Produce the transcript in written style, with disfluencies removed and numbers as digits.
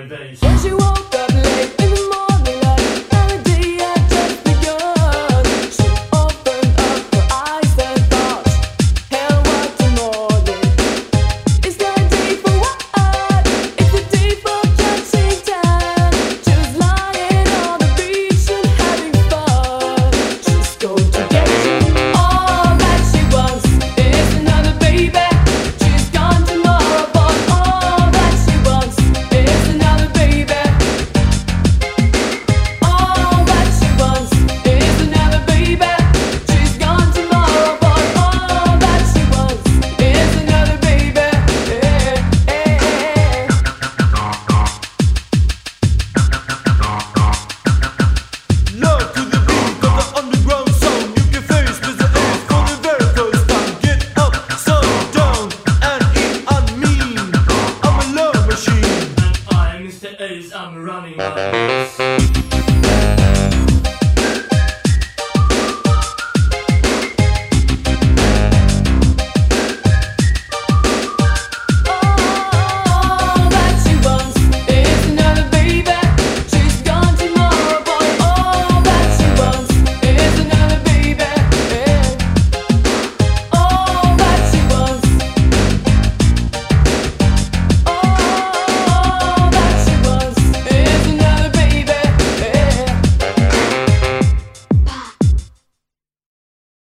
bass. When she woke up late in the morning light, and the day had just begun, she opened up her eyes and thought, hell, what a morning. Is there a day for what? It's a day for catching tan. She was lying on the beach and having fun. She's going to get all that she wants is another baby. She's gone tomorrow, but all that she wants is another baby. All that she wants is another baby. She's gone tomorrow, but all that she wants is another baby. Love to the beat of the underground sound. You can face with the air for the very first time. Get up, sun down, and eat on me. I'm a love machine. And I, Mr. Ace, I'm running my race.